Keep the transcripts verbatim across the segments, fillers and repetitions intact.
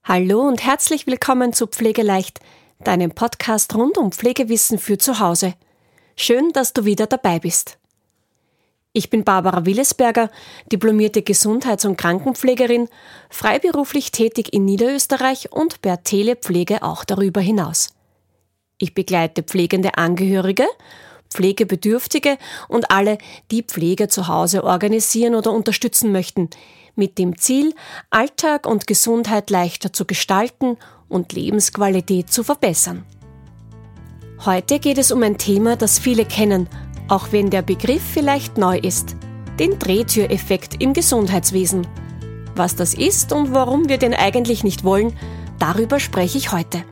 Hallo und herzlich willkommen zu Pflegeleicht, deinem Podcast rund um Pflegewissen für zu Hause. Schön, dass du wieder dabei bist. Ich bin Barbara Willesberger, diplomierte Gesundheits- und Krankenpflegerin, freiberuflich tätig in Niederösterreich und per Telepflege auch darüber hinaus. Ich begleite pflegende Angehörige, Pflegebedürftige und alle, die Pflege zu Hause organisieren oder unterstützen möchten, mit dem Ziel, Alltag und Gesundheit leichter zu gestalten und Lebensqualität zu verbessern. Heute geht es um ein Thema, das viele kennen, auch wenn der Begriff vielleicht neu ist: den Drehtüreffekt im Gesundheitswesen. Was das ist und warum wir den eigentlich nicht wollen, darüber spreche ich heute.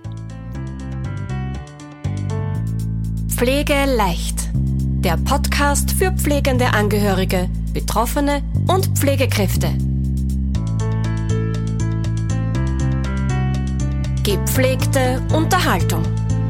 Pflege leicht. Der Podcast für pflegende Angehörige, Betroffene und Pflegekräfte. Gepflegte Unterhaltung.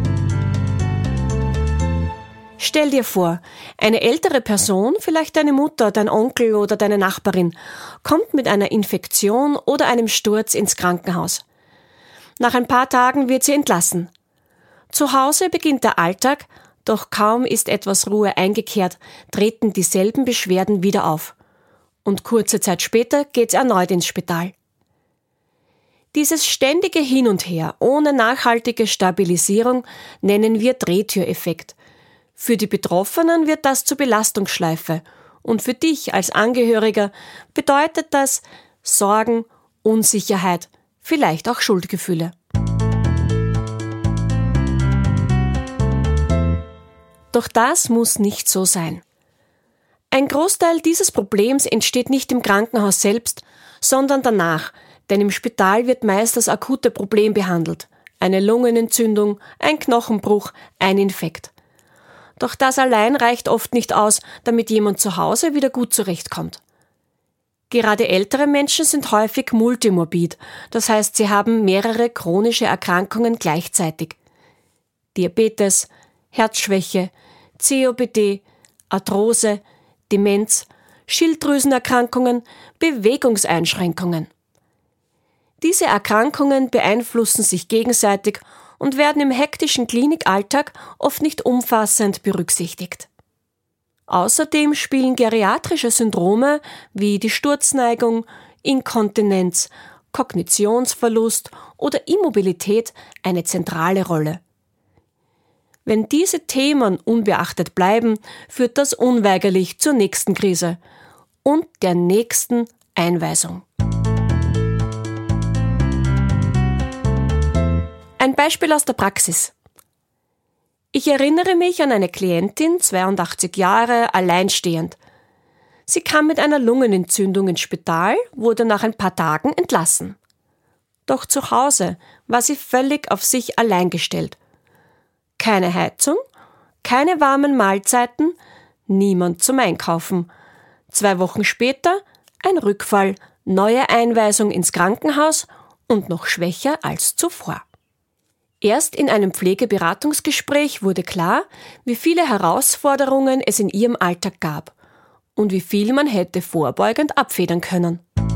Stell dir vor, eine ältere Person, vielleicht deine Mutter, dein Onkel oder deine Nachbarin, kommt mit einer Infektion oder einem Sturz ins Krankenhaus. Nach ein paar Tagen wird sie entlassen. Zu Hause beginnt der Alltag, doch kaum ist etwas Ruhe eingekehrt, treten dieselben Beschwerden wieder auf. Und kurze Zeit später geht's erneut ins Spital. Dieses ständige Hin und Her ohne nachhaltige Stabilisierung nennen wir Drehtüreffekt. Für die Betroffenen wird das zur Belastungsschleife und für dich als Angehöriger bedeutet das Sorgen, Unsicherheit, vielleicht auch Schuldgefühle. Doch das muss nicht so sein. Ein Großteil dieses Problems entsteht nicht im Krankenhaus selbst, sondern danach, denn im Spital wird meist das akute Problem behandelt. Eine Lungenentzündung, ein Knochenbruch, ein Infekt. Doch das allein reicht oft nicht aus, damit jemand zu Hause wieder gut zurechtkommt. Gerade ältere Menschen sind häufig multimorbid, das heißt, sie haben mehrere chronische Erkrankungen gleichzeitig. Diabetes, Herzschwäche, C O P D, Arthrose, Demenz, Schilddrüsenerkrankungen, Bewegungseinschränkungen. Diese Erkrankungen beeinflussen sich gegenseitig und werden im hektischen Klinikalltag oft nicht umfassend berücksichtigt. Außerdem spielen geriatrische Syndrome wie die Sturzneigung, Inkontinenz, Kognitionsverlust oder Immobilität eine zentrale Rolle. Wenn diese Themen unbeachtet bleiben, führt das unweigerlich zur nächsten Krise und der nächsten Einweisung. Ein Beispiel aus der Praxis. Ich erinnere mich an eine Klientin, zweiundachtzig Jahre, alleinstehend. Sie kam mit einer Lungenentzündung ins Spital, wurde nach ein paar Tagen entlassen. Doch zu Hause war sie völlig auf sich allein gestellt. Keine Heizung, keine warmen Mahlzeiten, niemand zum Einkaufen. Zwei Wochen später ein Rückfall, neue Einweisung ins Krankenhaus und noch schwächer als zuvor. Erst in einem Pflegeberatungsgespräch wurde klar, wie viele Herausforderungen es in ihrem Alltag gab und wie viel man hätte vorbeugend abfedern können.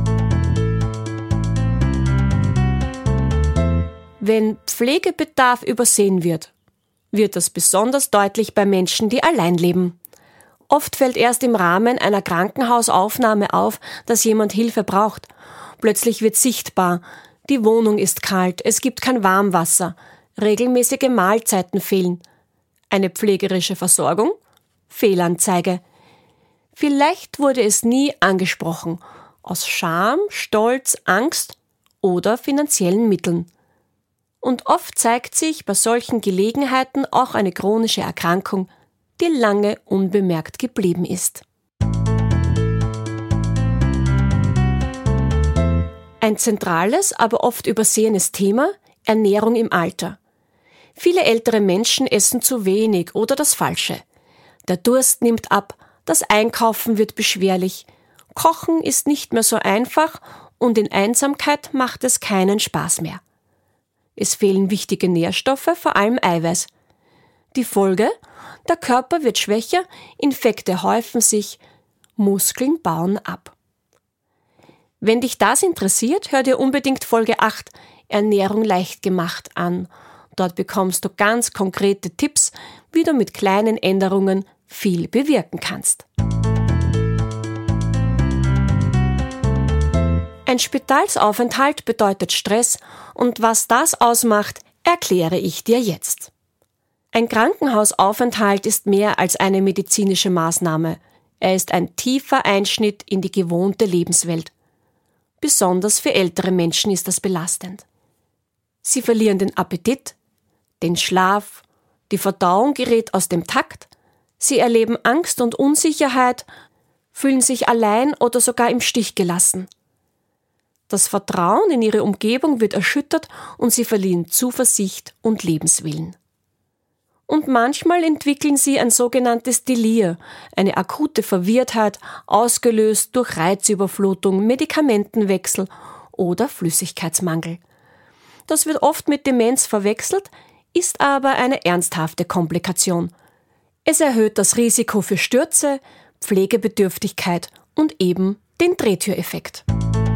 Wenn Pflegebedarf übersehen wird, wird das besonders deutlich bei Menschen, die allein leben. Oft fällt erst im Rahmen einer Krankenhausaufnahme auf, dass jemand Hilfe braucht. Plötzlich wird sichtbar, die Wohnung ist kalt, es gibt kein Warmwasser, regelmäßige Mahlzeiten fehlen. Eine pflegerische Versorgung? Fehlanzeige. Vielleicht wurde es nie angesprochen, aus Scham, Stolz, Angst oder finanziellen Mitteln. Und oft zeigt sich bei solchen Gelegenheiten auch eine chronische Erkrankung, die lange unbemerkt geblieben ist. Ein zentrales, aber oft übersehenes Thema: Ernährung im Alter. Viele ältere Menschen essen zu wenig oder das Falsche. Der Durst nimmt ab, das Einkaufen wird beschwerlich, Kochen ist nicht mehr so einfach und in Einsamkeit macht es keinen Spaß mehr. Es fehlen wichtige Nährstoffe, vor allem Eiweiß. Die Folge? Der Körper wird schwächer, Infekte häufen sich, Muskeln bauen ab. Wenn dich das interessiert, hör dir unbedingt Folge acht Ernährung leicht gemacht an. Dort bekommst du ganz konkrete Tipps, wie du mit kleinen Änderungen viel bewirken kannst. Ein Spitalsaufenthalt bedeutet Stress und was das ausmacht, erkläre ich dir jetzt. Ein Krankenhausaufenthalt ist mehr als eine medizinische Maßnahme. Er ist ein tiefer Einschnitt in die gewohnte Lebenswelt. Besonders für ältere Menschen ist das belastend. Sie verlieren den Appetit, den Schlaf, die Verdauung gerät aus dem Takt, sie erleben Angst und Unsicherheit, fühlen sich allein oder sogar im Stich gelassen. Das Vertrauen in ihre Umgebung wird erschüttert und sie verlieren Zuversicht und Lebenswillen. Und manchmal entwickeln sie ein sogenanntes Delir, eine akute Verwirrtheit, ausgelöst durch Reizüberflutung, Medikamentenwechsel oder Flüssigkeitsmangel. Das wird oft mit Demenz verwechselt, ist aber eine ernsthafte Komplikation. Es erhöht das Risiko für Stürze, Pflegebedürftigkeit und eben den Drehtüreffekt.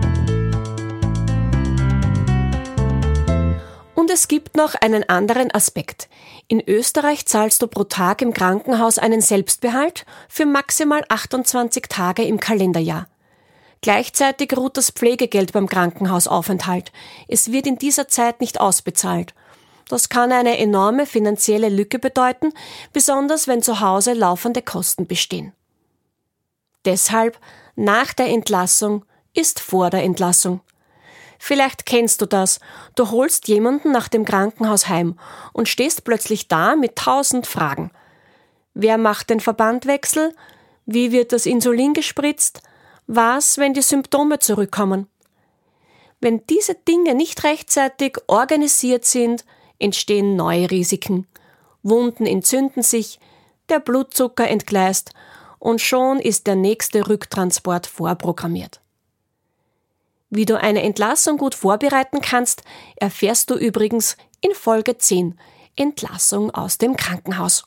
Und es gibt noch einen anderen Aspekt. In Österreich zahlst du pro Tag im Krankenhaus einen Selbstbehalt für maximal achtundzwanzig Tage im Kalenderjahr. Gleichzeitig ruht das Pflegegeld beim Krankenhausaufenthalt. Es wird in dieser Zeit nicht ausbezahlt. Das kann eine enorme finanzielle Lücke bedeuten, besonders wenn zu Hause laufende Kosten bestehen. Deshalb, nach der Entlassung ist vor der Entlassung. Vielleicht kennst du das. Du holst jemanden nach dem Krankenhaus heim und stehst plötzlich da mit tausend Fragen. Wer macht den Verbandwechsel? Wie wird das Insulin gespritzt? Was, wenn die Symptome zurückkommen? Wenn diese Dinge nicht rechtzeitig organisiert sind, entstehen neue Risiken. Wunden entzünden sich, der Blutzucker entgleist und schon ist der nächste Rücktransport vorprogrammiert. Wie du eine Entlassung gut vorbereiten kannst, erfährst du übrigens in Folge zehn, Entlassung aus dem Krankenhaus.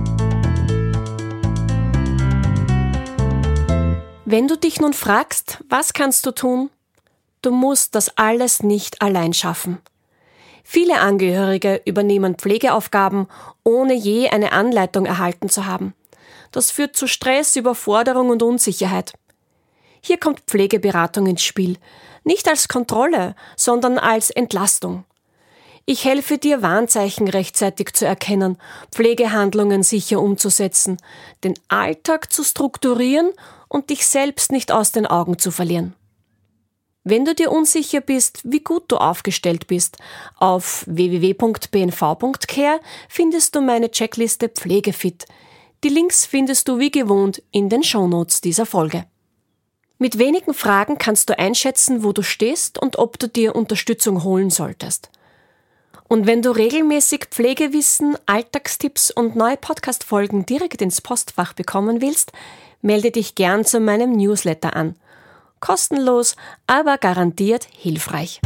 Wenn du dich nun fragst, was kannst du tun? Du musst das alles nicht allein schaffen. Viele Angehörige übernehmen Pflegeaufgaben, ohne je eine Anleitung erhalten zu haben. Das führt zu Stress, Überforderung und Unsicherheit. Hier kommt Pflegeberatung ins Spiel, nicht als Kontrolle, sondern als Entlastung. Ich helfe dir, Warnzeichen rechtzeitig zu erkennen, Pflegehandlungen sicher umzusetzen, den Alltag zu strukturieren und dich selbst nicht aus den Augen zu verlieren. Wenn du dir unsicher bist, wie gut du aufgestellt bist, auf w w w punkt p n v punkt c a r findest du meine Checkliste Pflegefit. Die Links findest du wie gewohnt in den Shownotes dieser Folge. Mit wenigen Fragen kannst du einschätzen, wo du stehst und ob du dir Unterstützung holen solltest. Und wenn du regelmäßig Pflegewissen, Alltagstipps und neue Podcast-Folgen direkt ins Postfach bekommen willst, melde dich gern zu meinem Newsletter an. Kostenlos, aber garantiert hilfreich.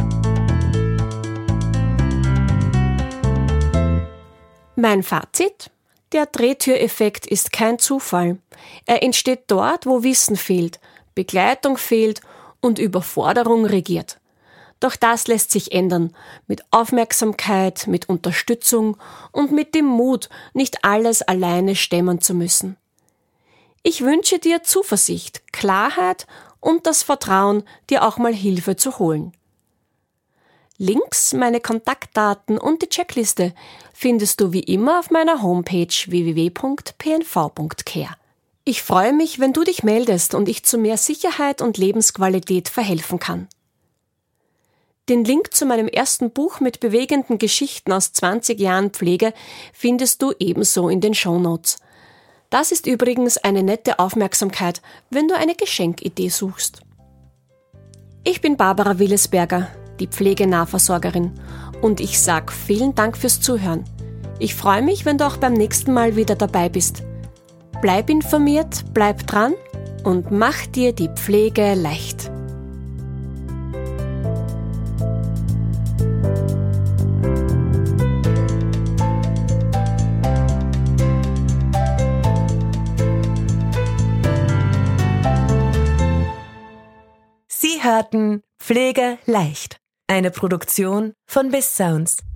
Mein Fazit? Der Drehtüreffekt ist kein Zufall. Er entsteht dort, wo Wissen fehlt, Begleitung fehlt und Überforderung regiert. Doch das lässt sich ändern, mit Aufmerksamkeit, mit Unterstützung und mit dem Mut, nicht alles alleine stemmen zu müssen. Ich wünsche dir Zuversicht, Klarheit und das Vertrauen, dir auch mal Hilfe zu holen. Links, meine Kontaktdaten und die Checkliste findest du wie immer auf meiner Homepage w w w punkt p n v punkt c a r. Ich freue mich, wenn du dich meldest und ich zu mehr Sicherheit und Lebensqualität verhelfen kann. Den Link zu meinem ersten Buch mit bewegenden Geschichten aus zwanzig Jahren Pflege findest du ebenso in den Shownotes. Das ist übrigens eine nette Aufmerksamkeit, wenn du eine Geschenkidee suchst. Ich bin Barbara Willesberger, die Pflegenahversorgerin, und ich sage vielen Dank fürs Zuhören. Ich freue mich, wenn du auch beim nächsten Mal wieder dabei bist. Bleib informiert, bleib dran und mach dir die Pflege leicht. Sie hörten Pflege leicht. Eine Produktion von Biss Sounds.